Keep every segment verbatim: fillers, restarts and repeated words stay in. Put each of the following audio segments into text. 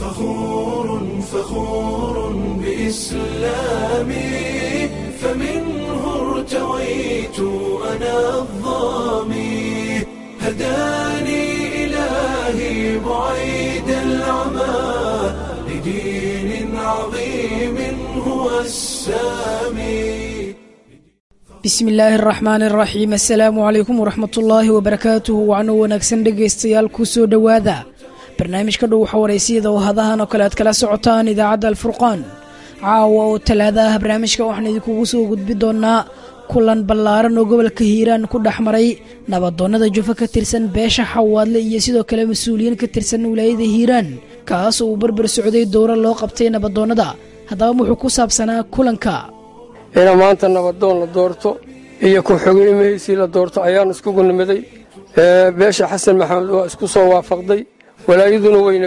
فخور فخور بإسلامي فمنه ارتويت أنا الضامي هداني إلهي بعيد العمى لدين عظيم هو السامي. بسم الله الرحمن الرحيم. السلام عليكم ورحمة الله وبركاته. وعنو wanaagsan dhegeystayaal ku soo dhawaada barnaamijka dhow xawareysiyada oo hadahan oo kale aad kala socotaan idaacadda alfurqaan. caawa oo talaadaha barnaamijka waxaan idinkugu soo gudbi doonaa kulan ballaaran oo gobolka hiiraan ku dhexmaray nabadoonnada jufa ka tirsan beesha xawaadle iyo sidoo kale mas-uuliyiin ka tirsan wilaayada hiiraan kaas oo uu barbar socday dowro loo qabtay nabadoonnada. haddaba wuxuu ku saabsanaa kulanka ina maanta nabadoon la doorto iyo ku-xigeenimihiisii la doorto ayaan iskugu nimiday. beesha xasan maxamed waa isku soo waafaqday, walaayaduna waa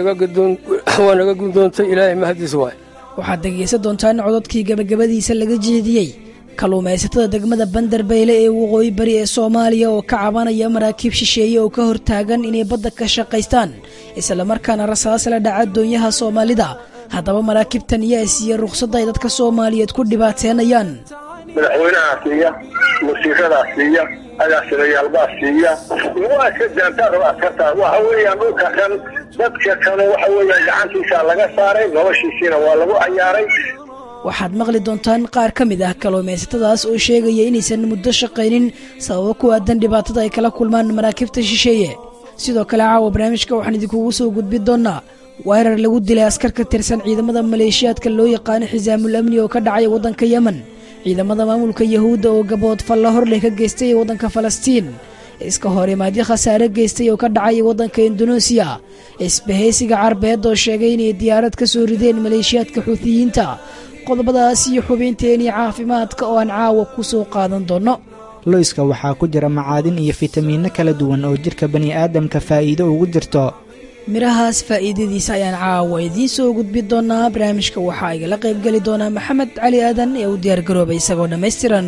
naga gudoontay. ilaahay mahadiis waay. waxaad dhegaysan doontaan cododkii gabagabadiisa laga jeediyey kalluumaysatada degmada bandarbeyle ee waqooyi bari ee soomaaliya oo ka cabanaya maraakiib shisheeye oo ka hortaagan inay badda ka shaqaystaan islamarkaana rasaas la dhaca doonyaha soomaalida. haddaba maraakiibtan yaa siiya ruqsadda ay dadka soomaaliyeed ku dhibaateenayaan. madaxweynahaa siiya, wasiiradaa siiya, agaasimayaalbaa siiya, waa iska jaantaad oo askartaa. waxa weeyaan dhulka kan dadka kanu waxa weeyaan gacantiisaa laga saaray, noloshiisiina waa lagu cayaaray. waxaad maqli doontaan qaar ka mid ah kalluumaysatadaas oo sheegaya inaysan muddo shaqaynin sababo ku aadan dhibaatada ay kala kulmaan maraakiibta shisheeye. sidoo kale caawa barnaamijka waxaan idinkugu soo gudbi doonaa weerar lagu dilay askar ka tirsan ciidamada maleeshiyaadka loo yaqaano xisaamul amni oo ka dhacay waddanka yemen. ciidamada maamulka yahuudda oo gabood falla horleh ka geystay waddanka falastiin. iska horimaadyo khasaare geystay oo ka dhacay waddanka induneesiya. isbahaysiga carbeed oo sheegay inay diyaarad ka soo rideen maleeshiyaadka xuutiyiinta. qodobadaas iyo xubinteenii caafimaadka oo aan caawa ku soo qaadan doonno. loyska waxaa ku jira macaadin iyo fitamiinno kala duwan oo jidhka bani'aadamka faa'iido ugu jirto. midhahaas faa'iidadiisa ayaan caawa idiin soo gudbi doonaa. barnaamijka waxaa igala qaybgeli doonaa maxamed cali aadan ee u diyaargaroobay isagoo dhammaystiran.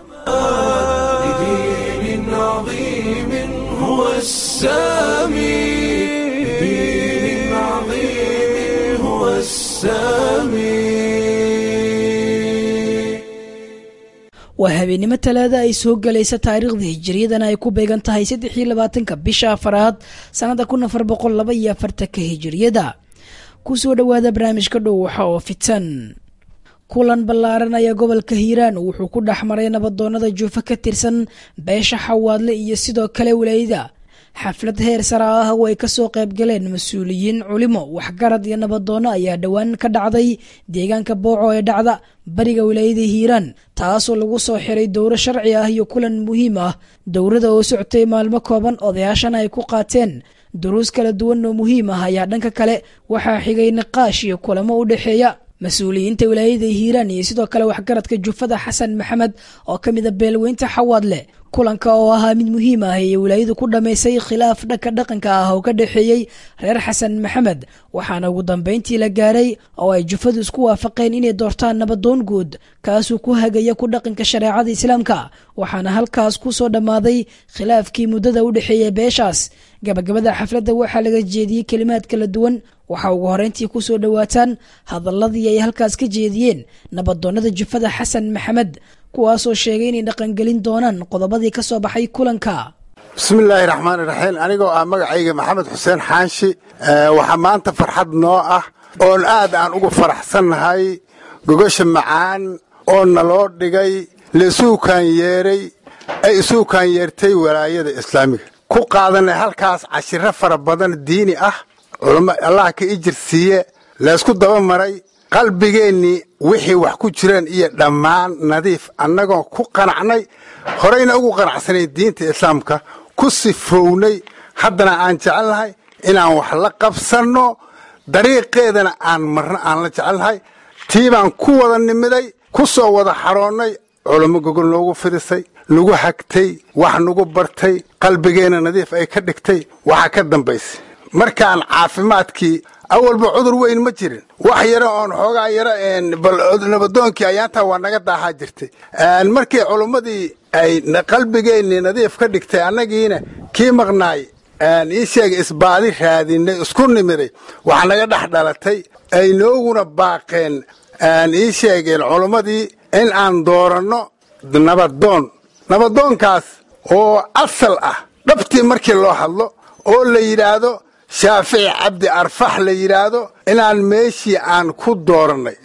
لدين عظيم هو السامي لدين عظيم هو السامي. waa habeenimo talaada ay soo galaysa taariikhda hijiriyadana ay ku beegan tahay saddex iyo labaatanka bisha afaraad sannada kun afar boqol laba iyo afartanka hijiriyada. ku soo dhowaada barnaamijka dhow waxa oo fitan. kulan ballaaran ayaa gobolka hiiraan wuxuu ku dhex maray nabadoonnada juufa ka tirsan beesha xawaadle iyo sidoo kale walaayada. xaflad heer sare ah oo ay ka soo qayb galeen mas-uuliyiin culimo waxgarad iyo nabadoonno ayaa dhowaan ka dhacday deegaanka booco ee dhacda bariga wilaayada hiiraan, taasoo lagu soo xiray dowro sharci ah iyo kulan muhiim ah. dowrada oo socotay maalmo kooban odayaashana ay ku qaateen duruus kala duwan oo muhiim ah ayaa dhanka kale waxaa xigay niqaash iyo kulamo u dhexeeya mas-uuliyiinta wilaayada hiiraan iyo sidoo kale waxgaradka jufada xasan maxamed oo ka mida beelweynta xawaadle. kulanka oo ahaa mid muhiim ah ee wilaayadu ku dhammaysay khilaaf dhanka dhaqanka ah oo ka dhexeeyey reer xasan maxamed, waxaana ugu dambayntii la gaaray oo ay jufadu isku waafaqeen inay doortaan nabadoon guud kaasuu ku hagaya ku dhaqanka shareecada islaamka. waxaana halkaas ku soo dhammaaday khilaafkii muddada u dhexeeya beeshaas. gabagabada xafladda waxaa laga jeediyey kelimaad kala duwan. waxaa ugu horreyntii ku soo dhowaataan hadalladii ay halkaas ka jeediyeen nabadoonnada jufada xasan maxamed, kuwaasoo sheegay inay dhaqangelin doonaan qodobadii ka soo baxay kulanka. bismillaahi raxmaani raxiim. anigoo ah magacayga maxamed xuseen xaanshi, waxaa maanta farxad noo ah oon aad aan ugu faraxsannahay gogasha macaan oo naloo dhigay laisuukaan yeeray ay isuukaan yeertay walaayada islaamiga. ku qaadanay halkaas cashiro fara badan diini ah, culamo allah ka ijir siiye, laysku daba maray qalbigeennii wixii wax ku jireen iyo dhammaan nadiif annagoo ku qanacnay, horeyna ugu qanacsanayn diinta islaamka, ku sifownay. haddana aan jecelnahay inaan wax la qabsanno, dariiqeedana aan marno aan la jecelnahay. tii baan ku wada nimiday, ku soo wada xaroonnay, culamo gogol noogu fidisay, nagu hagtay, wax nagu bartay, qalbigeenna nadiif ay ka dhigtay. waxaa ka dambaysay markaan caafimaadkii awalba cudur weyn ma jirin, wax yaro oon xoogaa yaro nabadoonkii ayaantaa waa naga daahaa jirtay. markii culummadii ay qalbigeennii nadiif ka dhigtay, annagiina kii maqnaay ii sheega isbaadi raadinay isku nimiday waxaa naga dhex dhalatay ay nooguna baaqeen ii sheegeen culimmadii in aan dooranno nabadoon nabadoonkaas oo asal ah dhabtii markii loo hadlo oo la yidhaahdo shaafici cabdi arfax la yidhaahdo inaan meeshii aan ku doorannay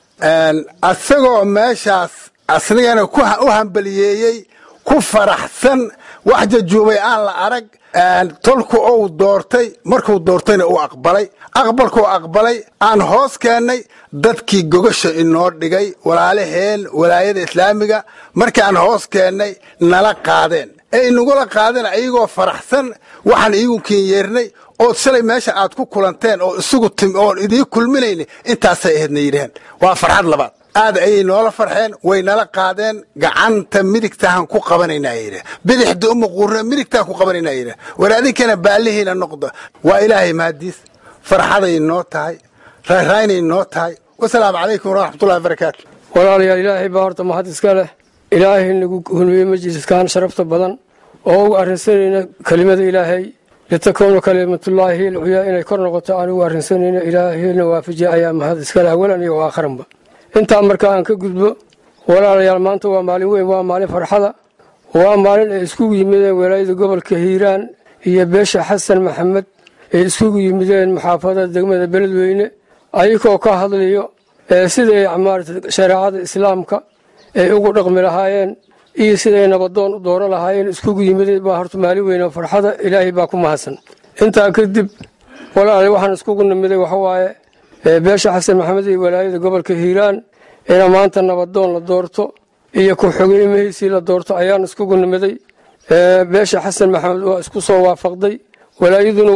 asagoo meeshaas asnigana u hambaliyeeyey ku faraxsan wax jajuubay aan la arag tolku ou doortay markuu doortayna uu aqbalay aqbalkuu aqbalay aan hoos keennay dadkii gogasha inoo dhigay walaalaheen walaayada islaamiga markaan hoos keennay nala qaadeen ee inagula qaadeen ayagoo faraxsan waxaan iigu kinyeernay ood shalay meesha aad ku kulanteen oo isugu tim oon idii kulminayna intaasay ahaydna yidhaheen waa farxad labaad aad ayay noola farxeen way nala qaadeen gacanta midigtahan ku qabanaynaa yidhi bidixda uma quurna midigtaan ku qabanaynaa yidhi war adinkana baallihiina noqdo waa ilaahay mahadiis farxaday noo tahay raaraynay noo tahay wasalaamu calaykum waraxmatullahi wabarakaatu walaalayaal ilaahay baa horta mahad iska leh ilaahay nagu hulmiyey majliskaan sharafta badan oo ugu arrinsanayna kelimada ilaahay litakuunu kalimatullaahi alculyaa inay kor noqoto aan ugu arrinsanayna ilaahayna waafajiya ayaa mahad iska leh awalan iyo aakharanba intaa marka aan ka gudbo walaalayaal maanta waa maalin weyn waa maalin farxada waa maalin ay iskugu yimideen walaayada gobolka hiiraan iyo beesha xasan maxamed ay iskugu yimideen muxaafadada degmada beledweyne ayagoo ka hadlayo siday maarata shareecada islaamka ay ugu dhaqmi lahaayeen iyo siday nabadoon u dooran lahaayeen iskugu yimideen baa horta maalin weyn oo farxada ilaahay baa ku mahadsan intaa kadib walaalayaal waxaan iskugu nimiday waxawaaye beesha xasan maxamed iyo walaayada gobolka hiiraan ina maanta nabadoon la doorto iyo ku-xigeymihiisii la doorto ayaan iskugu nimiday beesha xasan maxamed waa isku soo waafaqday walaayaduna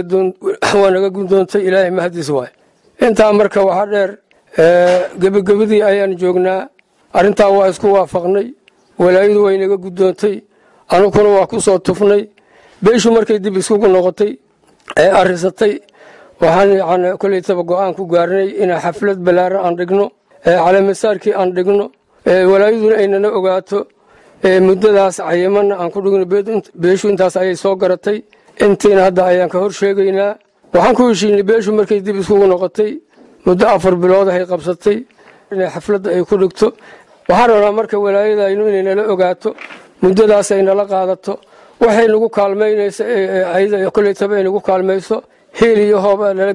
waa naga gudoontay ilaahay mahadiis waay intaa marka waxaa dheer gebagabadii ayaan joognaa arrintaa waa isku waafaqnay walaayadu way naga gudoontay anukuna waa ku soo tufnay beeshu markay dib iskugu noqotay ee arrisatay waxaan yani kolleytaba go'aan ku gaarnay inaan xaflad ballaaran aan dhigno caleemasaarkii aan dhigno walaayaduna aynana ogaato muddadaas cayimanna aan ku dhigno beeshu intaas ayay soo garatay intiina hadda ayaan ka hor sheegaynaa waxaan ku heshiinay beeshu markay dib iskugu noqotay muddo afar bilood ahay qabsatay inay xafladda ay ku dhigto waxaan rabnaa marka walaayadaynu inay nala ogaato muddadaas ay nala qaadato waxay nagu kaalmaynayso ayada kolleytaba ay nagu kaalmayso hiil iyo hoob nala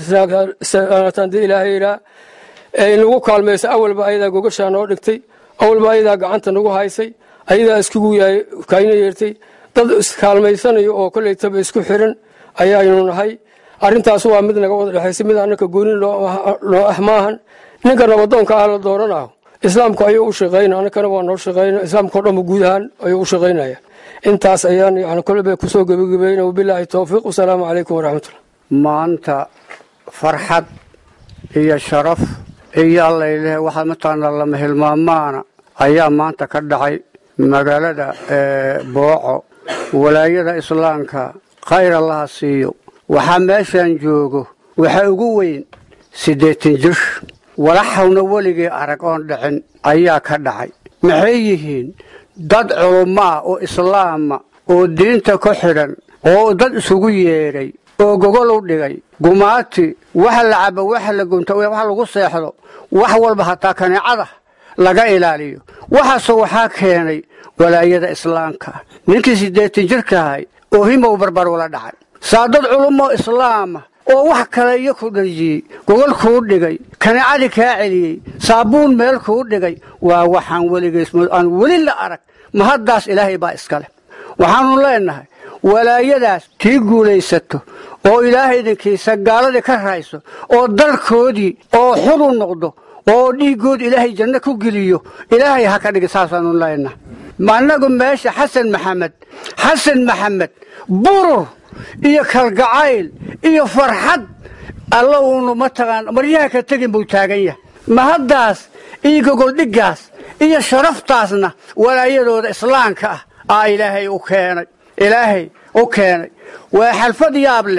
garabtandii ilaahay yidhaa ay nagu kaalmayso awalba ayadaa gogashaa noo dhigtay awalba ayadaa gacanta nagu haysay ayadaa iskugu kayna yeertay dad iskaalmaysanayo oo kolleytaba isku xiran ayaaynu nahay arrintaas waa mid naga wada dhexaysa mid annaka gooni noo ah maahan ninka nabadoonka ah la dooranaho islaamku ayuu u shaqayna annakana waa noo shaqayna islaamkao dhanba guud ahaan ayuu u shaqaynaya intaas ayaan yani kolba kusoo gebagabayna wabilaahi towfiiq wasalaamu calaykum waraxmatullah maanta farxad iyo sharaf iyo allayleh waxaa mataqaana lama hilmaamaana ayaa maanta ka dhacay magaalada booco walaayada islaamka khayr allaha siiyo waxaa meeshaan joogo waxaa ugu weyn siddeetan jir walaxawna weligii arag oon dhicin ayaa ka dhacay maxay yihiin dad culummaa oo islaama oo diinta ku xidhan oo dad isugu yeedhay oo gogol u dhigay gumaati waxa la cabo waxa la gunto waxa lagu seexdo wax walba hataa kaneecada laga ilaaliyo waxaasoo waxaa keenay walaayada islaamka ninkii siddeetan jirka ahay oo himow barbar ula dhacay saa dad culummo islaama oo wax kale iyo ku dharjiyey gogol kuu dhigay kaneecadii kaa celiyey saabuun meel kuu dhigay waa waxaan weligees aan weli la arag mahaddaas ilaahay baa iska leh waxaannu leennahay walaayadaas tii guulaysato oo ilaahay idinkiisa gaaladii ka rayso oo dalkoodii oo xur u noqdo oo dhiiggood ilaahay janno ku geliyo ilaahay ha ka dhigi saasaannu leennahay annagu meesha xasan maxamed xasan maxamed burur iyo kalgacayl iyo farxad alla uunu mataqaan maryaha ka tegin buu taagan yahay mahaddaas iyo gogoldhiggaas iyo sharaftaasna walaayadooda islaamka ah aa ilaahay u keenay ilaahay u keenay waa xalfad yaab leh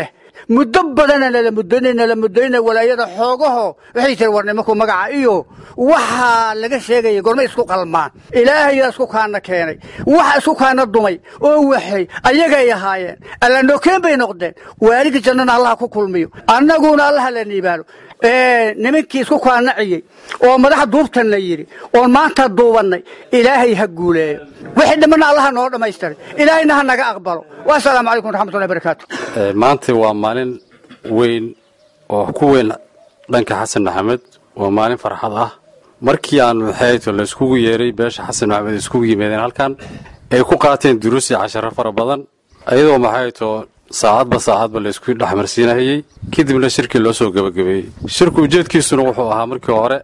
muddo badana nala muddoynay nala muddoynay walaayada xoogaho waxay tiri war nimanku magaca iyo waxaa laga sheegaya gorma isku qalmaan ilaahayaa isku kaana keenay waxa isku kaana dumay oo waxay ayagay ahaayeen alla nokeen bay noqdeen waalidka jannana allah ku kulmiyo annaguna allah la niibaalo ee nimankii isku kaanaciyay oo madaxa duubtan la yiri oo maanta duubanay ilaahay ha guuleeyo wixii dhamana allah noo dhamaystiray ilaahayna ha naga aqbalo wa salaamu alaykum raxmatullaahi barakaatu maanta waa maalin weyn oo ku weyn dhanka xasan maxamed waa maalin farxad ah markii aan maxayto la isku yeeray beesha xasan maxamed isku yimaadeen halkan ay ku qaateen duruus iyo casharo fara badan ayadoo maxayto saacadba saacadba la isku dhaxmarsiinayay kadibna shirkii loo soo gabagabeeyay shirku ujeedkiisuna wuxuu ahaa markii hore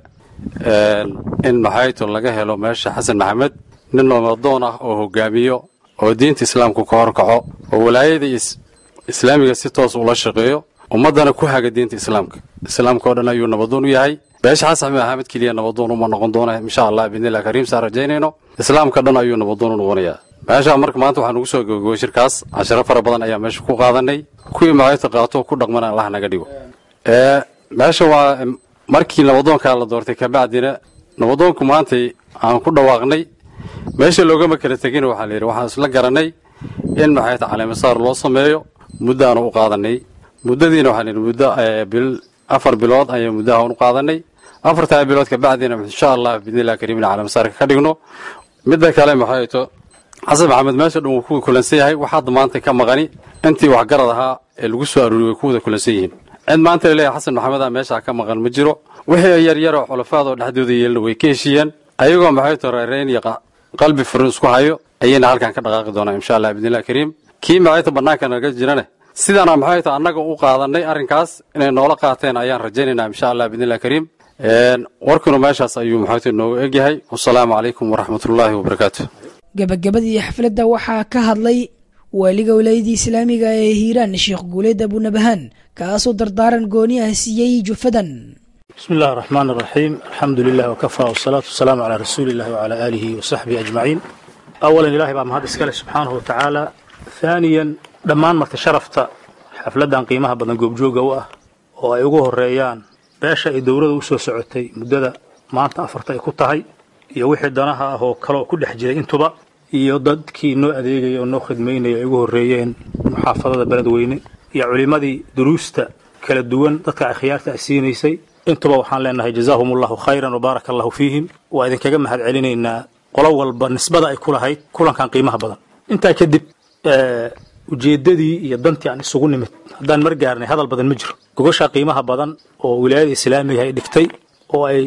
in maxayto laga helo meesha xasan maxamed nin nabdoon ah oo hogaamiyo oo diinta islaamka ka horkaco oo walaayada islaamiga si toos ula shaqeeyo ummadana ku haga diinta islaamka islaamka oo dhan ayuu nabadoon u yahay beesha xasan maxamed kaliya nabadoon uma noqon doona insha Allah biidnillah kariim sa rajaynayno islaamka dhan ayuu nabadoon u noqonayaa meesha marka maanta waxaan ugu soo gabagabay shirkaas casharo fara badan ayaa meesha ku qaadanay kuwii maxayta qaato ku dhaqmana Allah naga dhigo ee meesha waa markii nabadoonka la doortay ka bacdina nabadoonku maanta aan ku dhawaaqnay meesha looga kala tagin waxa la yiri waxaan isla garanay in maxayta calaamad saar loo sameeyo muddo aan u qaadanay muddadiina waxa la yiri muddo bil afar bilood ayaan muddo aan u qaadanay afarta bilood ka bacdina insha Allah biidnillah kariimna calaamad saar ka dhigno midda kale maxayto xasan maxamed meesha dhan uu ku kulansan yahay waxa maanta ka maqani intii wax garad ahaa ee lagu soo aruuriyay kuwada kulansan yihiin cid maanta leeyahay xasan maxamed meesha ka maqan ma jiro wixii yar yar oo xulafaad oo dhaxdooda yeelna way ka heshiiyeen ayagoo maxayto reereen iyo qalbi furan isku hayo ayayna halkan ka dhaqaaqi doonaa insha Allah biidnillah kariim kii maxayto banaanka naga jirana sidana maxayto annaga u qaadanay arrinkaas inay noola qaateen ayaan rajaynaynaa insha Allah biidnillah kariim een warkuna meeshaas ayuu maxayto noogu eegyahay wassalaamu calaykum waraxmatullaahi wabarakaatuh gabagabadii xafladda waxaa ka hadlay waaliga walaayadii islaamiga ee hiiraan sheekh guuleed abunabahan kaasoo dardaaran gooni ah siiyey jufadan بسم الله الرحمن الرحيم الحمد لله وكفى والصلاة والسلام على رسول الله وعلى آله وصحبه أجمعين أولا إلهي بقى مهد إسكاله سبحانه وتعالى ثانيا دمان مرت شرفت حفلة قيمها بدن قوب جوجة وأيقوه الريان باشا الدورة وسو سعودتي مدة ما أنت أفرت يكتهاي يوحد دناها هو كلو كل حجة أنتوا بقى يضد كي نوع ذيك ينو خدمين يأيقوه الريان محافظة بلد وين يا علماء دروسته كلا الدوان تطلع خيار تأسيني سي انتبه وحان لأنها جزاهم الله خيرا وبارك الله فيهم وإذن كجمع هاد علينا إن قلوا بالنسبة دا كلها هاي كلها كان قيمها بدن انت كدب اه وجددي يدنت يعني سجون مت دان مرجعني هذا البدن مجر كوجش قيمها بدن وولاية الإسلامية هاي دكتي وأي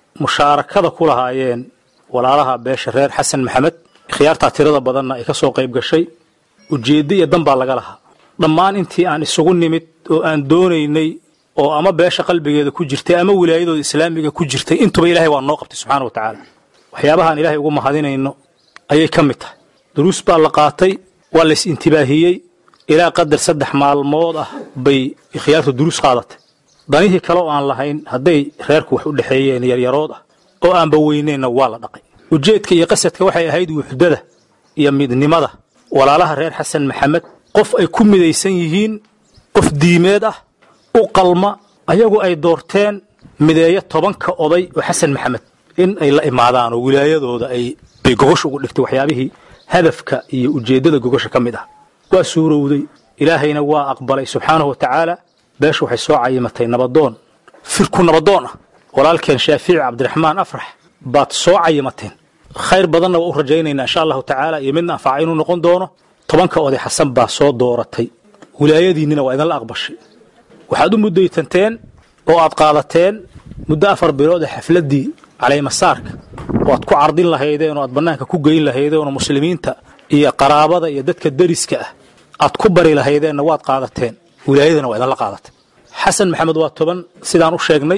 مشاركة كلها هايين ولا لها بشرير حسن محمد خيار تعترض بدننا يكسو قيب قشي وجددي يدن بالغلها ضمان انت يعني سجون مت وأن دوني oo ama beesha qalbigeeda ku jirtay ama wilaayadooda islaamiga ku jirtay intuba ilaahay waa noo qabtay subxaanahu wa ta'aala waxyaabahan ilaahay ugu mahadinayno ayay ka mid tahay duruus baa la qaatay waa la is intibaahiyey ilaa qadar saddex maalmood ah bay ikhyaartu duruus qaadatay danihii kale oo aan lahayn hadday reerku wax u dhaxeeyeen yaryarood ah oo aanba weyneenna waa la dhaqay ujeedka iyo qasadka waxay ahayd wuxdada iyo midnimada walaalaha reer xasan maxamed qof ay ku midaysan yihiin qof diimeed ah u qalma ayagu ay doorteen mideeyo tobanka oday oo xasan maxamed in ay la imaadaan oo wilaayadooda ay bay gogosh ugu dhigtay waxyaabihii hadafka iyo ujeedada gogosha ka mid ah waa suurowday ilaahayna waa aqbalay subxaanahu wa ta'aala beeshu waxay soo cayimatay nabadoon firku nabadoon ah walaalkeen shaafici cabdiraxmaan afrax baad soo cayimateen khayr badanna waa u rajaynaynaa insha allahu tacaala iyo midna anfaca inuu noqon doono tobanka oday xasan baa soo dooratay wilaayadiinnina waa idinla aqbashay waxaad u muddaytanteen oo aad qaadateen muddo afar bilood xafladii caleemasaarka oo aad ku cardin lahaydeen oo aad bannaanka ku geyn lahaydeen oo muslimiinta iyo qaraabada iyo dadka dariska ah aad ku bari lahaydeenna waad qaadateen wilaayadana waa idinla qaadatay xasan maxamed waa toban sidaan u sheegnay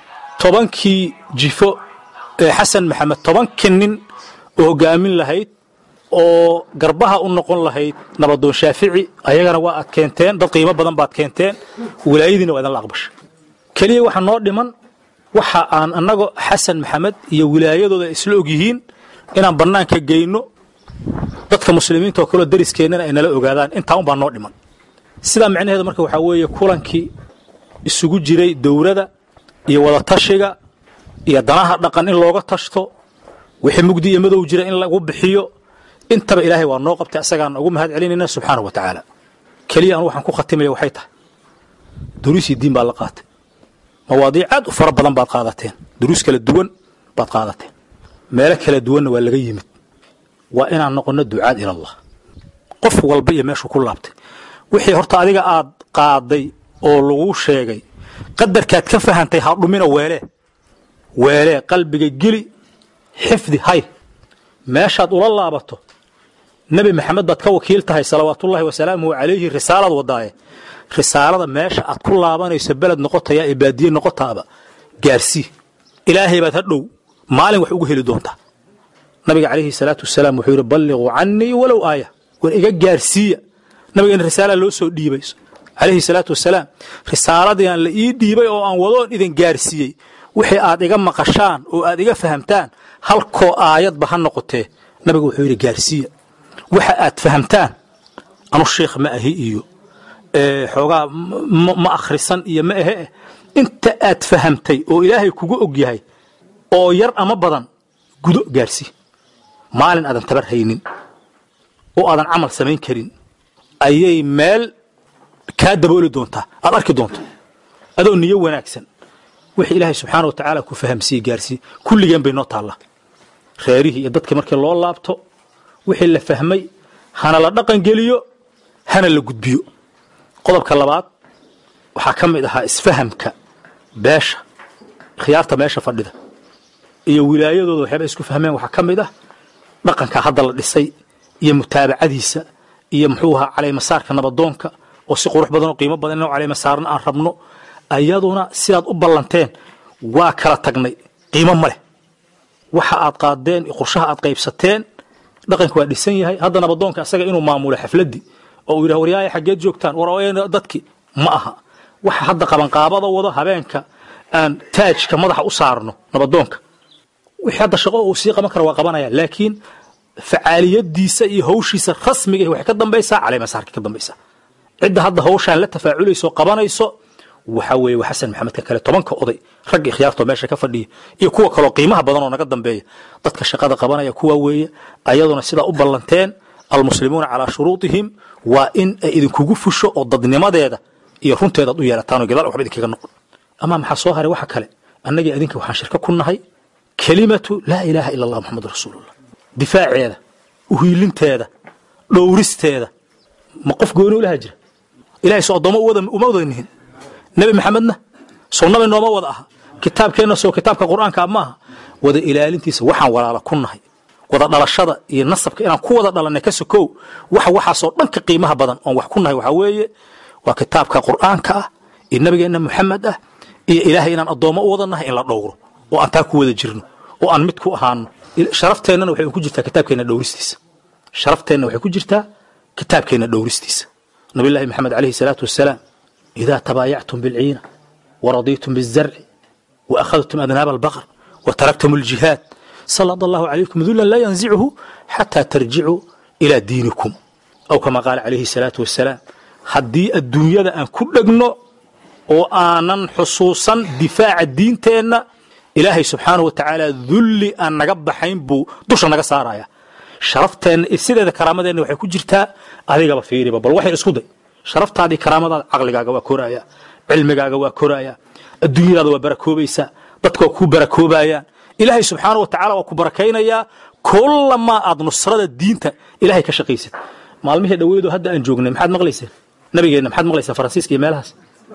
tobankii jifo ee xasan maxamed tobankii nin oo hogaamin lahayd oo garbaha u noqon lahayd nabadoon shaafici ayagana waa aad keenteen dad qiimo badan baad keenteen wilaayadiina waa idinla aqbashay keliya waxa noo dhiman waxa aan annago xasan maxamed iyo wilaayadooda isla og yihiin inaan bannaanka geyno dadka muslimiinta oo kaloo dariskeenana ay nala ogaadaan intaa unbaa noo dhiman sidaa macnaheedu marka waxaa weeye kulankii isugu jiray dowladda iyo wada tashiga iyo danaha dhaqan in looga tashto wixii mugdi iyo madow jira in lagu bixiyo intaba ilaahay waa noo qabtay asagaan ugu mahad celinayna subxaanahu wa tacaala keliya aan waxaan ku khatimaya waxay tahay duruusii diin baa la qaatay mawaadiic aad u fara badan baad qaadateen duruus kala duwan baad qaadateen meelo kala duwanna waa laga yimid waa inaan noqonno ducaad ilallah qof walba iyo meeshuu ku laabtay wixii horta adiga aad qaaday oo lagu sheegay qadarkaad ka fahantay ha dhumina weelee weelee qalbiga geli xifdi hay meeshaad ula laabato nebi maxamed baad ka wakiil tahay salawaatullaahi wasalaamuhu calayhi risaalaad wadaaye risaalada meesha aad ku laabanayso beled noqotaya ee baadiye noqotaaba gaarsii ilaahay baad hadhow maalin wax ugu heli doontaa nabiga calayhi salaatu wasalaam wuxuu yidhi balliquu cannii walow aaya war iga gaarsiiya nabigeena risaala loo soo dhiibay calayhi salaatu wasalaam risaaladii aan la ii dhiibay oo aan wadoon idin gaarsiiyey wixii aad iga maqashaan oo aad iga fahamtaan halkoo aayadba ha noqotee nabigu wuxuu yidhi gaarsiiya waxa aad fahamtaan anu sheekh ma ahi iyo xoogaa ma akhrisan iyo ma ahe inta aad fahamtay oo ilaahay kugu og yahay oo yar ama badan gudo gaarsii maalin aadan tabar haynin oo aadan camal samayn karin ayay meel kaa dabooli doontaa aad arki doonto adoo niyo wanaagsan wixii ilaahay subxaana wa tacaala ku fahamsiiye gaarsii kulligeen bay noo taallaa reerihii iyo dadkii markii loo laabto wixii la fahmay hana la dhaqan geliyo hana la gudbiyo qodobka labaad waxaa ka mid ahaa isfahamka beesha khiyaarta meesha fadhida iyo wilaayadooda waxyaaba isku fahmeen waxaa ka mid ah dhaqanka hadda la dhisay iyo mutaabacadiisa iyo muxuu ahaa caleymasaarka nabadoonka oo si qurux badan oo qiimo badan inuu caleymasaarna aan rabno ayaduna sidaad u ballanteen waa kala tagnay qiimo ma leh waxa aad qaadeen iyo qorshaha aad qaybsateen dhaqanka waa dhisan yahay hadda nabadoonka asaga inuu maamulo xafladii oo uu yidhaha waryaaya xaggeed joogtaan war dadki ma aha waxa hadda qabanqaabada wado habeenka aan taajka madaxa u saarno nabadoonka wixii hadda shaqo uu sii qaban kara waa qabanaya laakiin facaaliyadiisa iyo hawshiisa rasmiga waxay ka dambaysaa caleymasaarka ka dambaysaa cidda hadda hawshaan la tafaaculayso qabanayso waxa weeye waa xasan maxamed ka kale tobanka oday rag ikhyaartoo meesha ka fadhiya iyo kuwa kaloo qiimaha badan oo naga dambeeya dadka shaqada qabanaya kuwa weeye ayaduna sidaa u ballanteen almuslimuuna calaa shuruudihim waa in ay idinkugu fusho oo dadnimadeeda iyo runteedaad u yeelataan oo gadaal waxba idinkaga noqon ama maxaa soo haray waxa kale annagii idinka waxaan shirka ku nahay kelimatu laa ilaaha ila allah muxamadu rasuulullah difaaceeda uhiilinteeda dhowristeeda ma qof gooni u laha jira ilahay soo addoommo uma wadanihin nebi maxamedna soo nabi nooma wada aha kitaabkeenna soo kitaabka qur'aanka maaha wada ilaalintiisa waxaan walaala ku nahay wada dhalashada iyo nasabka inaan ku wada dhalanay ka sokow waxa waxaasoo dhanka qiimaha badan oon wax ku nahay waxaa weeye waa kitaabka qur'aanka ah iyo nabigeenna maxamed ah iyo ilaahay inaan addoommo u wada nahay in la dhowro oo aan taa ku wada jirno oo aan mid ku ahaano sharafteenana waxay ku jirtaa kitaabkeenna dhowristiisa sharafteenna waxay ku jirtaa kitaabkeenna dhowristiisa nabiyullaahi maxamed calayhi salaatu wasalaam idaa tabaayactum bilciina waradiitum bizarci waakhadtum adnaaba albaqr wataraktum aljihaad salad allahu calaykum dulan laa yanzichu xataa tarjicuu ilaa diinikum aw kama qaala calayhi salaatu wasalaam haddii adduunyada aan ku dhegno oo aanan xusuusan difaaca diinteenna ilaahay subxaanahu wa tacaala dulli aan naga baxayn buu dusha naga saaraya sharafteenna sideeda karaamadeenna waxay ku jirtaa adigaba fiiriba bal waxay isku day sharaftaadii karaamadaada caqligaaga waa koraya cilmigaaga waa koraya adduunyadaada waa barakoobaysaa dadka waa kuu barakoobayaan ilaahay subxaanahu wa tacaala waa ku barakaynayaa kullamaa aad nusrada diinta ilaahay ka shaqaysid maalmihii dhaweedo hadda aan joognay maxaad maqlayseen nabigeenna maxaad maqlayseen faransiiska iyo meelahaas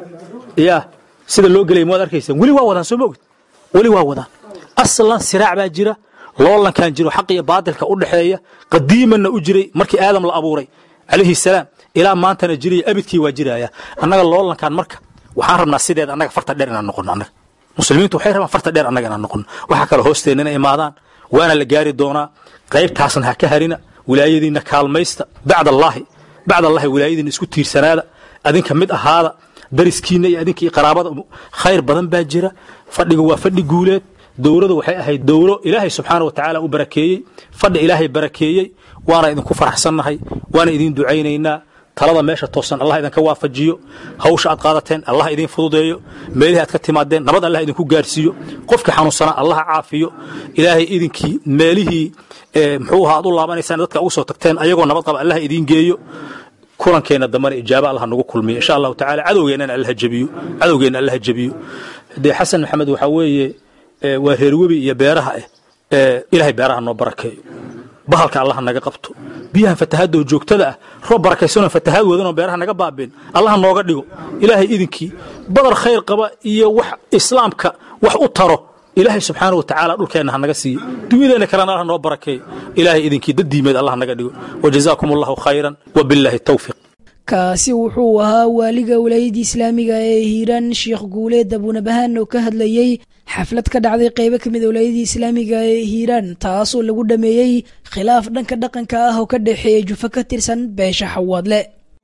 yaa sida loo gelay maad arkayseen weli waa wadaan soo moogid weli waa wadaan aslan siraac baa jira loolankan jiro xaq iyo baadilka u dhaxeeya qadiimanna u jiray markii aadam la abuuray calayhi salaam ilaa maantana jiraya abidkii waa jiraya annaga loolankan marka waxaan rabnaa sideed annaga farta dheer inaan noqono annaga muslimiintu waxay rabaan farta dheer annaga inaan noqono waxa kale hoosteena inay imaadaan waana la gaari doonaa qaybtaasna ha ka harina wilaayadiina kaalmaysta bacd allaahi bacd allahi wilaayadiina isku tiirsanaada adinka mid ahaada dariskiina iyo adinka iyo qaraabada khayr badan baa jira fadhiga waa fadhi guuleed dowladu waxay ahayd dowlo ilaahay subxaanahu wa tacaala u barakeeyey fadhi ilaahay barakeeyey waana idinku faraxsannahay waana idin ducaynaynaa talada meesha toosan allah idinka waafajiyo hawsha aad qaadateen allah idin fududeeyo meelaha aad ka timaadeen nabad allah idinku gaarsiiyo qofkii xanuunsana allah caafiyo ilaahay idinkii meelihii muxuu ahaa aad u laabanaysaan dadka ugu soo tagteen ayagoo nabad qaba allah idin geeyo kulankeena dambana ijaaba allah nagu kulmiyo insha Allah ta'ala cadowgeena allah jabiyo cadowgeena allah jabiyo de Xasan Maxamed waxa weeye waa reer webi iyo beeraha ee ilaahay beeraha noo barakeeyo bahalka allah naga qabto biyaha fatahaado joogtada ah roob barakaysan fatahaad wadano beeraha naga baabeen allah nooga dhigo ilaahay idinkii badar khayr qaba iyo wax islaamka wax u taro ilaahay subxaanahu wa ta'ala dhulkeena naga siiyo duwideena kalena allah noo barakeeyo ilaahay idinkii dadiimeed allah naga dhigo wajazaakumullahu khayran wa billahi tawfiq kaasi wuxuu ahaa waaliga wilaayada islaamiga ee Hiiraan Sheekh Guuleed Abunabahan oo ka hadlayay xaflad ka dhacday qaybo kamid ah wilaayada islaamiga ee Hiiraan taasoo lagu dhameeyay khilaaf dhanka dhaqanka ah oo ka dhaxeeya jufa ka tirsan beesha Xawaadle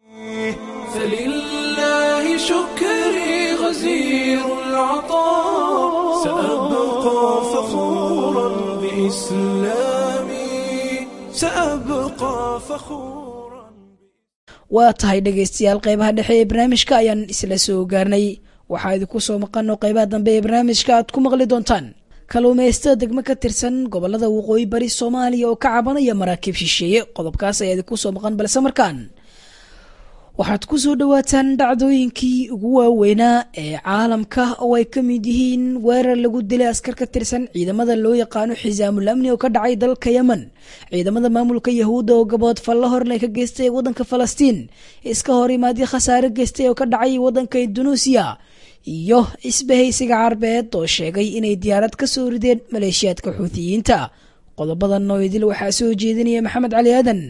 falillahi shukri ghazir al-'ata sa'abqa fakhuran bi islami sa'abqa fakhuran waa tahay dhageystayaal qaybaha dhexe ee barnaamijka ayaan isla soo gaarnay waxaa idinku soo maqano qaybaha dambe ee barnaamijka aad ku maqli doontaan kalluumaysatada degmo ka tirsan gobolada waqooyi bari Soomaaliya oo ka cabanaya maraakiib shisheeye qodobkaas ayaa idinku soo maqan balse markaan waxaad ku soo dhawaataan dhacdooyinkii ugu waaweynaa ee caalamka oo ay ka mid yihiin weerar lagu dilay askar ka tirsan ciidamada loo yaqaano xisaamul amni oo ka dhacay dalka Yemen ciidamada maamulka Yahuuda oo gabood fal horle ka geystay wadanka Falastiin iska hor imaadii khasaare geystay oo ka dhacay wadanka Indonesia iyo isbahaysiga Carbeed oo sheegay inay diyaarad ka soo rideen maleeshiyaadka Xuuthiyiinta qodobadan noo idil waxaa soo jeedinaya Maxamed Cali Aadan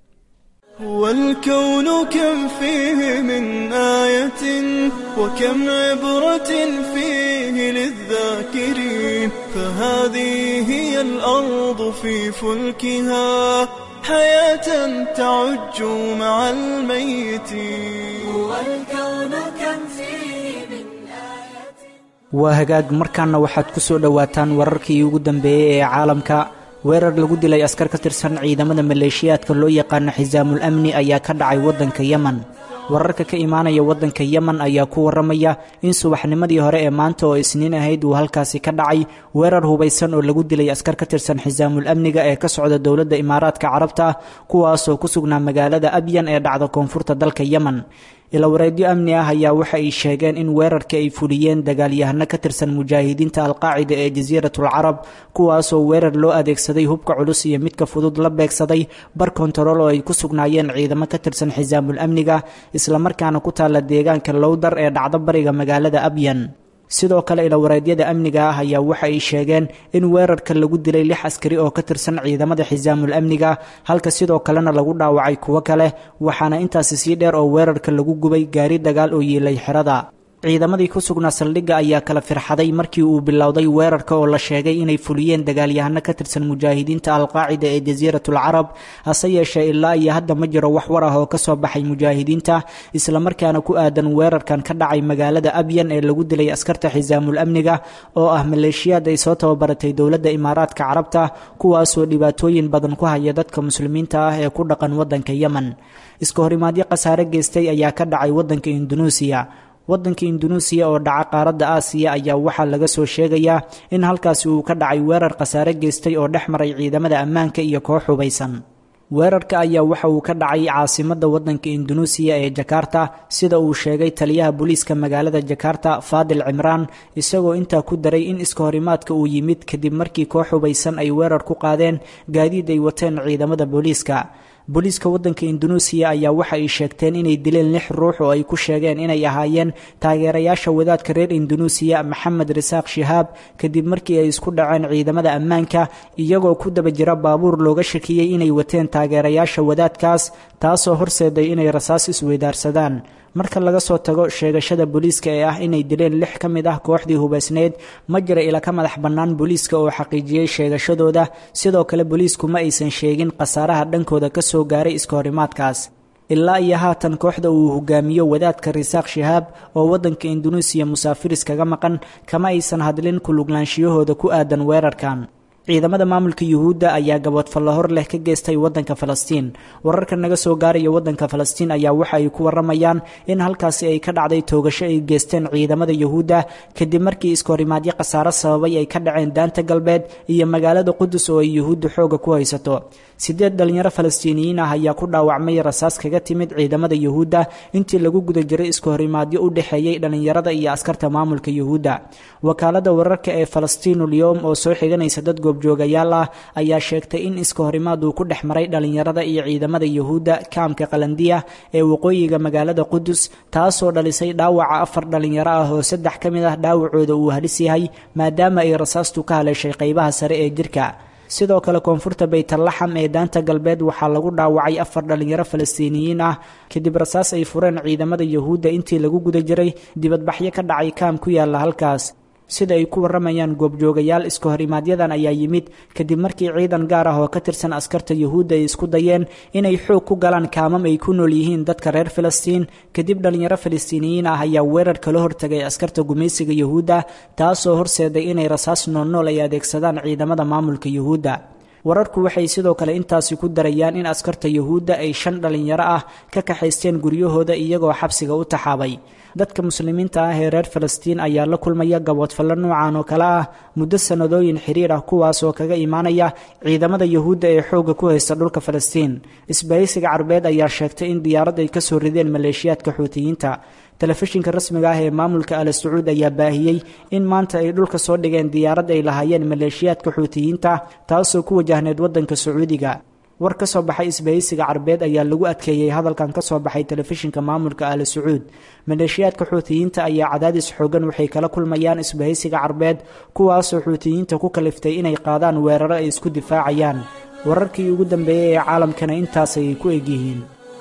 والكون كم فيه من آية وكم عبرة فيه للذاكرين فهذه هي الأرض في فلكها حياة تعج مع الميتين والكون كم فيه من آية وهجاج مركنا waxaad ku soo dhawaataan wararkii ugu dambeeyay ee caalamka weerar lagu dilay askar ka tirsan ciidamada maleeshiyaadka loo yaqaan xisaamul amni ayaa ka dhacay wadanka Yemen wararka ka imaanaya wadanka Yemen ayaa ku waramaya in subaxnimadii hore ee maanta oo isniin ahayd uu halkaasi ka dhacay weerar hubeysan oo lagu dilay askar ka tirsan xisaamul amniga ee ka socda dawladda Imaaraadka Carabta kuwaas oo ku sugnaa magaalada Abyan ee dhacda koonfurta dalka Yemen ila wareedyo amni ah ayaa waxa ay sheegeen in weerarka ay fuliyeen dagaalyahano ka tirsan mujaahidiinta al-qaacida ee jasiiratul carab kuwaas oo weerar loo adeegsaday hubka culus iyo midka fudud la beegsaday bar kontarool oo ay ku sugnaayeen ciidamo ka tirsan xisaamul amniga isla markaana ku taala deegaanka Lowdar ee dhacda bariga magaalada Abyan sidoo kale ila wareedyada amniga ah ayaa waxa ay sheegeen in weerarka lagu dilay lix askari oo ka tirsan ciidamada xisaamul amniga halka sidoo kalena lagu dhaawacay kuwa kale waxaana intaas sii dheer oo weerarka lagu gubay gaari dagaal oo yeelay xirada ciidamadii ku sugnaa saldhigga ayaa kala firxaday markii uu bilowday weerarka oo la sheegay inay fuliyeen dagaalyahano ka tirsan mujaahidiinta al-qaacida ee jasiiratul carab hase yeeshee ilaa iyo hadda ma jiro wax war ah oo ka soo baxay mujaahidiinta isla markaana ku aadan weerarkan ka dhacay magaalada Abyan ee lagu dilay askarta xisaamul amniga oo ah maleeshiyaad ay soo tababaratay dawladda Imaaraadka Carabta kuwaas oo dhibaatooyin badan ku haya dadka muslimiinta ah ee ku dhaqan wadanka Yemen iska horimaadyo khasaare geystay ayaa ka dhacay wadanka Indonesia wadanka Indonesia oo dhaca qaaradda Aasiya ayaa waxaa laga soo sheegayaa in halkaasi uu ka dhacay weerar khasaare geystay oo dhexmaray ciidamada ammaanka iyo koox hubeysan weerarka ayaa waxa uu ka dhacay caasimadda wadanka Indonesia ee Jakarta sida uu sheegay taliyaha booliiska magaalada Jakarta Fadil Imran isagoo intaa ku daray in iska horimaadka uu yimid kadib markii koox hubeysan ay weerar ku qaadeen gaadiid ay wateen ciidamada booliiska booliiska wadanka Indonesia ayaa waxa ay sheegteen inay dileen lix ruux oo ay ku sheegeen inay ahaayeen taageerayaasha wadaadka reer Indonesia Maxamed Risaaq Shihab kadib markii ay isku dhaceen ciidamada ammaanka iyagoo ku daba jira baabuur looga shakiyay inay wateen taageerayaasha wadaadkaas taasoo horseeday inay rasaas isweydaarsadaan marka laga soo tago sheegashada booliiska ee ah inay dileen lix ka mid ah kooxdii hubeysneed ma jira ila ka madax bannaan booliiska oo xaqiijiyay sheegashadooda sidoo kale booliisku ma aysan sheegin khasaaraha dhankooda ka soo gaaray iska horimaadkaas ilaa iyo haatan kooxda uu hogaamiyo wadaadka Risaaq Shihab oo wadanka Indonesia musaafiris kaga maqan kama aysan hadlin ku luglaanshiyahooda ku aadan weerarkan ciidamada maamulka yuhuudda ayaa gaboodfallo hor leh ka geystay waddanka falastiin wararka naga soo gaaraya waddanka falastiin ayaa waxa ay ku waramayaan in halkaasi ay ka dhacday toogasho ay geysteen ciidamada yuhuudda kadib markii iskoorimaadyo khasaaro sababay ay ka dhaceen daanta galbeed iyo magaalada qudus oo ay yuhuudda xooga ku haysato sideed dhalinyaro falastiiniyiin ah ayaa ku dhaawacmay rasaas kaga timid ciidamada yuhuudda intii lagu guda jiray iskoorimaadyo u dhexeeyey dhalinyarada iyo askarta maamulka yuhuudda wakaalada wararka ee falastiinul yowm oo soo xiganaysa dad goobjoogayaal ah ayaa sheegtay in iskohorimaad uu ku dhex maray dhalinyarada iyo ciidamada yuhuudda kaamka qalandiya ee waqooyiga magaalada qudus taasoo dhalisay dhaawaca afar dhalinyaro ah oo saddex ka mid ah dhaawacooda uu halis yahay maadaama ay rasaastu ka haleeshay qaybaha sare ee jirka sidoo kale koonfurta baytlaxam ee daanta galbeed waxaa lagu dhaawacay afar dhalinyaro falastiiniyiin ah kadib rasaas ay fureen ciidamada yuhuudda intii lagu guda jiray dibadbaxyo ka dhacay kaam ku yaala halkaas sida ay ku waramayaan goobjoogayaal iskohorimaadyadaan ayaa yimid kadib markii ciidan gaar ah oo ka tirsan askarta yuhuudda ay isku dayeen inay xoog ku galaan kaamam ay ku nool yihiin dadka reer filistiin kadib dhalinyaro falastiiniyiin ah ayaa weerar kala hortagay askarta gumaysiga yuhuudda taasoo horseeday inay rasaas noolnool ay adeegsadaan ciidamada maamulka yuhuudda wararku waxay sidoo kale intaasi ku darayaan in askarta yuhuudda ay shan dhalinyaro ah ka kaxaysteen guryahooda iyagoo xabsiga u taxaabay dadka muslimiinta ah ee reer falastiin ayaa la kulmaya gaboodfallo noocan oo kale ah muddo sanadooyin xiriir ah kuwaas oo kaga imaanaya ciidamada yuhuudda ee xoogga ku haysta dhulka falastiin isbahaysiga carbeed ayaa sheegtay in diyaarad ay kasoo rideen maleeshiyaadka xuutiyiinta telefishinka rasmiga ah ee maamulka al sacuud ayaa baahiyey in maanta ay dhulka soo dhigeen diyaarad ay lahaayeen maleeshiyaadka xuutiyiinta taasoo ku wajahneed waddanka sacuudiga war ka soo baxay isbahaysiga carbeed ayaa lagu adkeeyey hadalkan ka soo baxay telefishinka maamulka al sacuud maleeshiyaadka xuutiyiinta ayaa cadaadis xoogan waxay kala kulmayaan isbahaysiga carbeed kuwaasoo xuutiyiinta ku kaliftay inay qaadaan weeraro ay isku difaacayaan wararkii ugu dambeeyey ee caalamkana intaas ayay ku egyihiin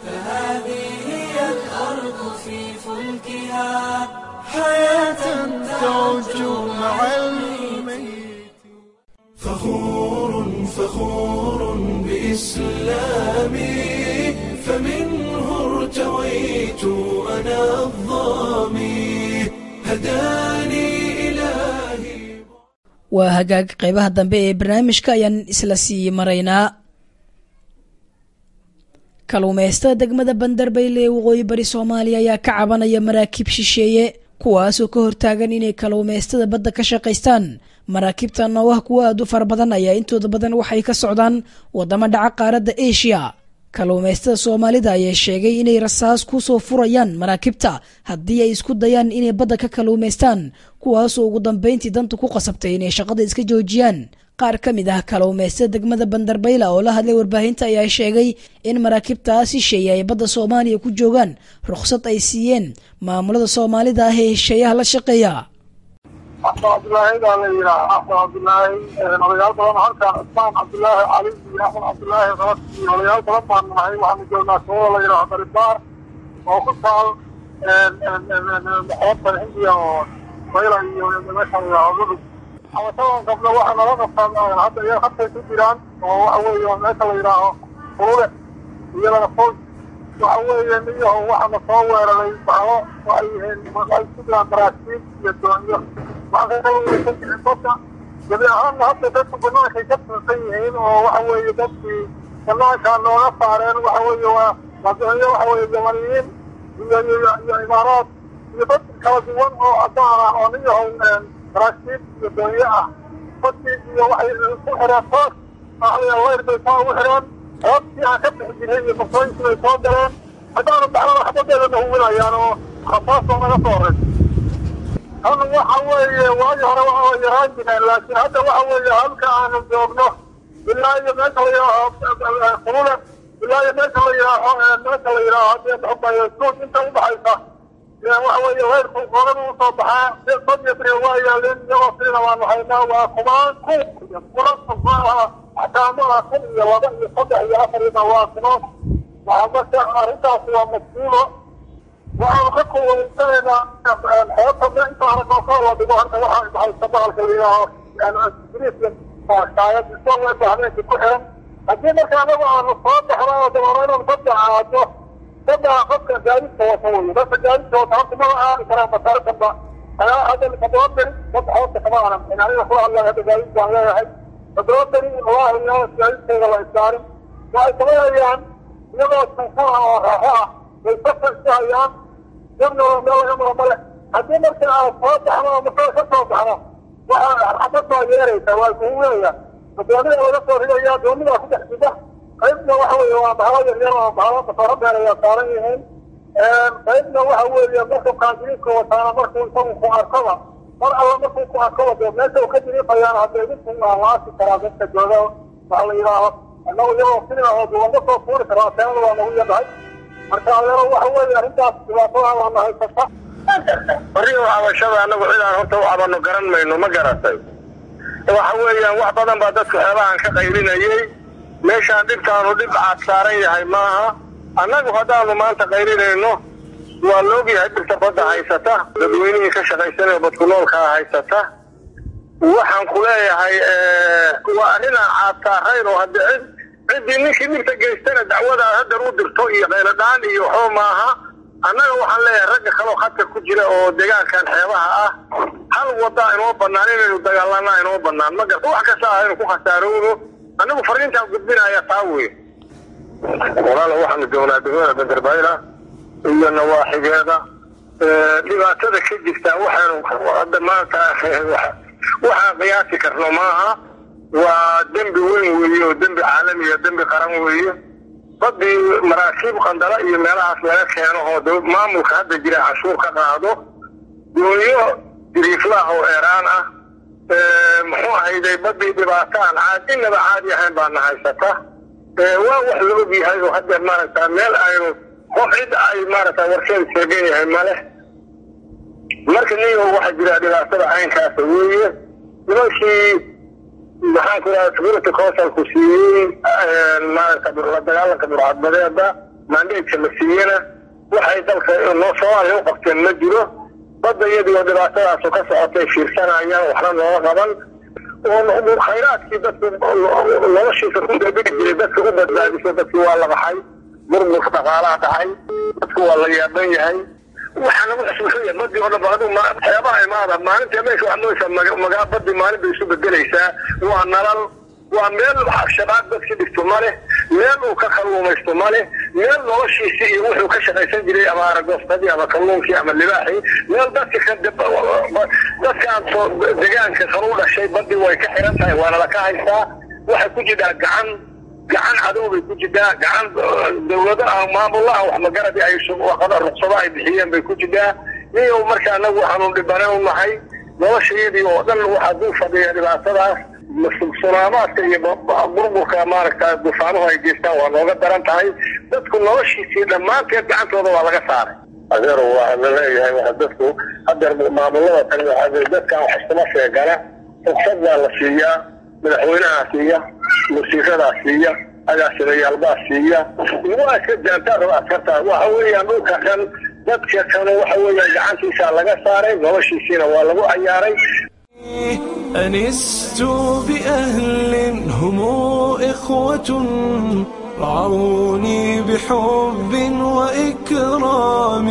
فخور فخور بإسلامي فمنه ارتويت أنا الظامي هداني إلهي waa hagaag qaybaha dambe ee barnaamijka ayaan isla sii maraynaa kaluumaysatada degmada bandarbayle ee waqooyi bari soomaaliya ayaa ka cabanaya maraakiib shisheeye kuwaasoo ka hortaagan inay kaluumaystada badda ka shaqaystaan maraakiibtan oo ah kuwa aad u fara badan ayaa intooda badan waxay ka socdaan wadamo dhaca qaaradda asia kaluumaystada soomaalida ayaa sheegay inay rasaas ku soo furayaan maraakiibta haddii ay isku dayaan inay badda ka kaluumaystaan kuwaasoo ugu dambeyntii danta ku qasabtay inay shaqada iska joojiyaan qaar ka mid ah kaluumaystada degmada bandarbayla oo la hadlay warbaahinta ayaa sheegay in maraakiibtaas shisheeye ay badda soomaaliya ku joogaan rukhsad ay siiyeen maamulada soomaalida ah ee hesheeyaha la shaqeeya axmed cabdulaahi baa la yidhaha axmed cabdulaahi odayaal badan halkaan cusmaan cabdulaahi cali iyo axmed cabdulaahi qalad iyo odayaal badan baan nahay waxaanu joognaa sabada la yidhaha baribaar oo ku taal maxoodtan hindiya oo bayla iyo meesha la yidhaha ududug xabashadan qabna waxa nala qabtaan hadda iyaga habtay ku jiraan oo waxa weeye meesha la yidhaaho kulule iyadana fol waxa weeye niyaho waxaana soo weeraray bacdo waxay yihiin waxay ku jiraan maraakiib iyo doonyo waxaa gabi ahaanna hadda dadku bannaankay ka tuusan yihiin oo waxa weeye dadkii bannaankaa nooga saareen waxa weeye waa doonyo waxa weeye yamaniyiin iyo iyo imaaraad iyo dad kala duwan oo caddaan ah oo niyaho maraakiib iyo doonyo ah dadkii iyo waxay ku xireen toos leyr bay saa ugu xireen xoobkii aan ka bixi jiray iyo baktooyinkii bay soo galeen haddaanu baxnada xabadeeda nahuwinayaan oo rasaasoo naga soo horay tan waxa weeye waagii hore waa yaraan jireen laakiin hadda waxa weeye halka aanu joogno ilaa iyo meesha la yidhaaho kulule ilaa iyo meesha la yidhaaho meesha la yidhaaho hadii baxbayo suud inta udhaxaysa waxa weeye leyrku qoorada usoo baxaa dad iyo bire waa yaaleen iyagoo siina waanu haynaa waa kumaan kun iyo kula axkaamaha kun iyo laba iyo saddex iyo afarina waa kuno waxa marka arrintaasi waa mas'uulo waxaanu ka kuweynsanaynaa xeebta inta aragoo la dhigo horta waxaa baxaysa bahalka la yidhaaho shaayad isagoo habeenkii ku xiran haddii marka anagu aanu soo baxno oo dabaano inaan badda aado badda qofka gaadidka wata wey dadka gaadidka wata horta maba aani karaan basaarkanba ayaa hadda todoba beri badda xeebta kama aanan aniga ku hadlay hadda gaadid baan leeyahay toddobaatan waa ilaa siyaasiga la isaarin waxay sameeyaan iyagoo sansan oo raaxo ah way fasalsahayaan dabna meel laga maro male haddii marka aad soo baxno ama soo ka soo baxno waxaa xabad baa yeeraysaa waa kugu weeyaa doonida laga soo ridayaa doonidaa ku dhex jida qaybna waxa weeye waa bahalo yaryar oo bahalo basaaro beer ayaa saaran yihiin qaybna waxa weeye marka kaajiriidka wataana markuu isagu ku arkoba mar alla markuu ku arkoba dee meesha uu ka jiriifayaan haddee dhibku waa laasi karaa dadka jooga waxa la yidhaaho annagu iyagoo sinima oo duwanda soo fuuri karaa teenada waa nagu yadahay marka adeero waxa weeye arrintaas dhibaatada waana haysata barriga cabashada annagu cidaan horta u cabano garan mayno ma garatay waxa weeyaan wax badan baa dadku xeebahan ka qaylinayay meeshaan dhibkaanu dhib caad saaran yahay maaha annagu haddaanu maanta qaylinayno waa laogyahay dhibta badda haysata dadweynihii ka shaqaysanaya badku noolkaa haysata waxaan ku leeyahay waa arrinaan caad saarayn oo hadda cid ciddii ninkii dhibta geystana dacwada haddar u dirto iyo qayladhaan iyo waxba maaha annaga waxaan leeyahay ragga kaloo khadka ku jira oo deegaankan xeebaha ah hal waddaa inoo bannaan inaynu dagaalanaa inoo bannaan ma garta wax kasta ah aynu ku khasaarowno annagu fariintaan gudbinaya taa wey walaala waxaanu joognaa degmada bandarbayla iyo nawaaxigeeda dhibaatada ka jirta waxaanu hadda maanta waxaan qiyaasi karno maaha waa dembi weyn weeye oo dembi caalami iyo dembi qaran weeye badii maraakiib qandala iyo meelahaas laga keeno oo maamulka hadda jira cashuur ka qaado doonyo jiriiflaah oo eeraan ah muxuu ahayday badii dhibaataan caadinaba caadi ahayn baana haysata waa wax la og yahay oo hadda maaragtaa meel aynu qof cid ay maaragtaa warkeeda sheegan yahay male marka niyo waxaa jira dhibaatada caynkaasa weeye nimankii maxaan ku dhaha security councilku siiyey maaragta la dagaalanka burcadbadeeda maandheedka la siiyena waxay dalka noo soomaaliya u qabteen ma jiro badda iyadii oo dhibaatadaasu ka socotay fiirsanayaan waxna nooga qaban oo khayraadkii dadku noloshiisa ku dabiri jiray dadka u badbaadiso dadkii waa la baxay burburka dhaqaalaha dhacay dadku waa la yaaban yahay waxaa lagu xusuusan yahay badii oo dhan adu xeebaha imaada maalinta meesha waxaad moodaysaa magaa badii maalin bay isu bedelaysaa waa nalal waa meel shabaab dadki dhigto ma leh meel uu ka kalluumaysto ma leh meel noloshiisii iyo wuxuu ka shaqaysan jiray ama aragoostadii ama kalluunkii ama libaaxii meel dadka ka dadkaan soo deegaanka kale u dhashay badii way ka xiran tahay waana laka haystaa waxay ku jirtaa gacan gacan cadow bay ku jirtaa gacan dawlado ah maamulla ah wax magaradi ay ruqsado ay bixiyeen bay ku jirtaa niyow marka annagu waxaanu dhibane u nahay noloshayadii oo dhan waxaa dul fadhiya dhibaatadaas sunaamaadka iyo burburka maaragta dufaanuhu ay geystaan waa nooga daran tahay dadku noloshiisii dhammaanteed gacantooda waa laga saaray adeer waa la leeyahay waa dadku hadeer maamulada tan dadkan wax iskuma sheegana ruqsad baa la siiyaa madaxweynahaa siiya musiiradaa siiya agaasimayaalbaa siiya waa iska jaantaada askartaa waxa weeyaan dhulka kan dadka kan waxa weeyaan gacantiisaa laga saaray noloshiisiina waa lagu cayaaray أنست بأهل هم إخوة رعوني بحب وإكرام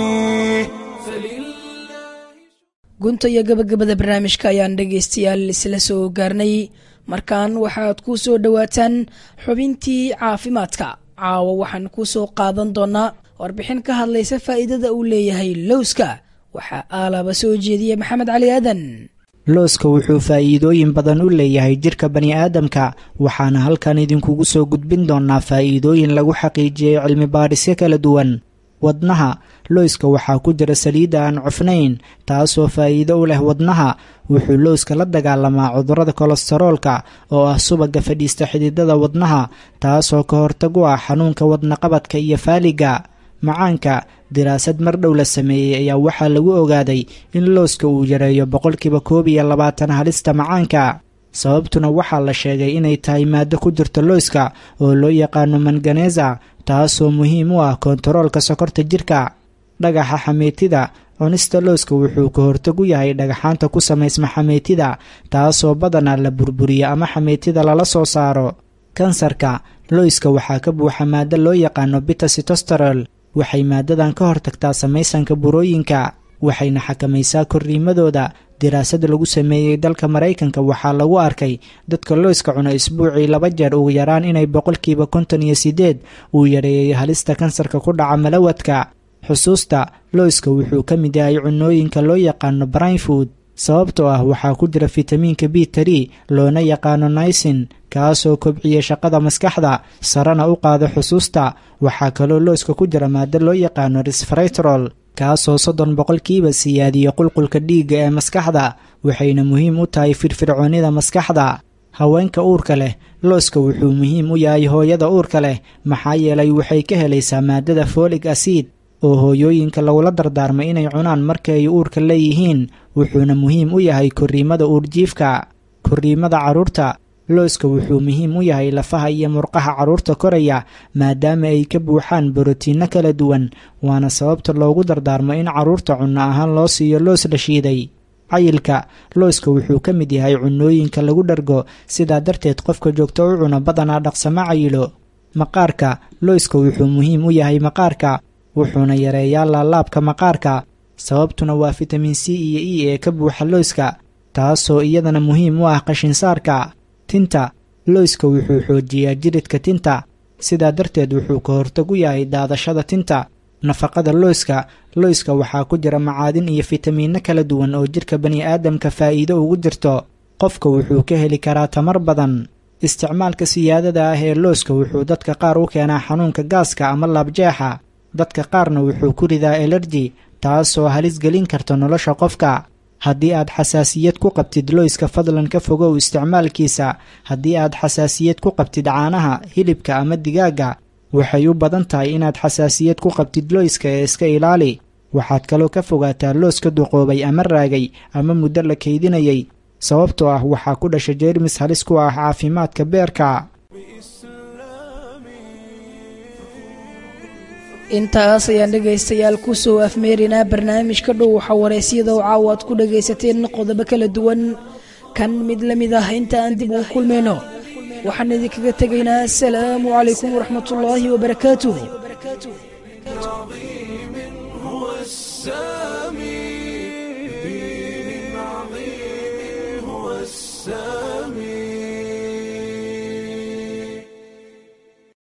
gunta iyo gabagabada barnaamijka ayaan dhegaystayaal isla soo gaarnay markaan waxaad ku soo dhowaataan xubintii caafimaadka caawa waxaan ku soo qaadan doonaa warbixin ka hadlaysa faa'iidada uu leeyahay lowska waxaa aalaaba soo jeediya maxamed cali aadan looska wuxuu faa'iidooyin badan u leeyahay jirka bani'aadamka waxaana halkan idinkugu soo gudbin doonaa faa'iidooyin lagu xaqiijiyey cilmi baadhisyo kala duwan wadnaha looska waxaa ku jira saliidda aan cufnayn taasoo faa'iido u leh wadnaha wuxuu looska la dagaalamaa cudurrada kolestaroolka oo ah subagga fadhiista xididada wadnaha taasoo ka hortag u ah xanuunka wadnaqabadka iyo faaliga macaanka diraasad mar dhow la sameeyey ayaa waxaa lagu ogaaday in looska uu yareeyo boqolkiiba koob iyo labaatan halista macaanka sababtuna waxaa la sheegay inay tahay maado ku jirto looska oo loo yaqaano manganeza taasoo muhiim u ah kontaroolka sokorta jirka dhagaxa xameetida cunista looska wuxuu ka hortag u yahay dhagaxaanta ku samaysma xameetida taasoo badanaa la burburiyo ama xameetida lala soo saaro kansarka looska waxaa ka buuxa maado loo yaqaano bita sitosterol waxay maadadan ka hortagtaa samaysanka burooyinka waxayna xakamaysaa korriimadooda diraasad lagu sameeyey dalka maraykanka waxaa lagu arkay dadka looska cuna isbuucii laba jeer ugu yaraan inay boqolkiiba konton iyo sideed uu yareeyay halista kansarka ku dhaca malawadka. xusuusta looska wuxuu ka mid yahay cunooyinka loo yaqaano brain food sababtoo ah waxaa ku jira fitamiinka b three loona yaqaano nisin kaasoo kobciya shaqada maskaxda sarana u qaada xusuusta. waxaa kaloo looska ku jira maado loo yaqaano resveratrol kaasoo soddon boqolkiiba siyaadiya qulqulka dhiigga ee maskaxda waxayna muhiim u tahay firfircoonida maskaxda. haweenka uurka leh looska wuxuu muhiim u yahay hooyada uurka leh maxaa yeelay waxay ka helaysaa maadada folic acid oo hooyooyinka lagula dardaarmay inay cunaan marka ay uurka leeyihiin wuxuuna muhiim u yahay korriimada uurjiifka. korriimada carruurta looska wuxuu muhiim u yahay lafaha iyo murqaha carruurta koraya maadaama ay ka buuxaan borotiinno kala duwan waana sababta loogu dardaarmo in carruurta cunno ahaan loo siiyo loos la shiiday. cayilka looska wuxuu ka mid yahay cunooyinka lagu dhargo sidaa darteed qofka joogto u cuna badanaa dhaqsama cayilo. maqaarka looska wuxuu muhiim u yahay maqaarka wuxuuna yareeyaa laalaabka maqaarka sababtuna waa fitamiin c iyo e ee ka buuxa looska taasoo iyadana muhiim u ah qashinsaarka. tinta looska wuxuu xoojiyaa jiridka tinta sidaa darteed wuxuu ka hortag u yahay daadashada tinta. nafaqada looska looska waxaa ku jira macaadin iyo fitamiinno kala duwan oo jidhka bani'aadamka faa'iido ugu jirto. qofka wuxuu ka heli karaa tamar badan. isticmaalka siyaadada ah ee looska wuxuu dadka qaar u keenaa xanuunka gaaska ama laabjeexa dadka qaarna wuxuu ku ridaa elerji taasoo halis gelin karta nolosha qofka. haddii aad xasaasiyad ku qabtid looyska fadlan ka fogow isticmaalkiisa. haddii aad xasaasiyad ku qabtid caanaha hilibka ama digaagga waxay u badan tahay inaad xasaasiyad ku qabtid looyska ee iska ilaali. waxaad kaloo ka fogaataa looska duqoobay ama raagay ama muddo la kaydinayay sababtoo ah waxaa ku dhasha jeermis halis ku ah caafimaadka beerka. intaas ayaan dhegaystayaal ku soo afmeerinaa barnaamijka dhow waxa waraysyada oo caawa aad ku dhagaysateen qodobo kala duwan kan mid la mid ah inta aan dib ugu kulmayno waxaan idinkaga tegaynaa asalaamu calaykum waraxmatullaahi wabarakaatuh.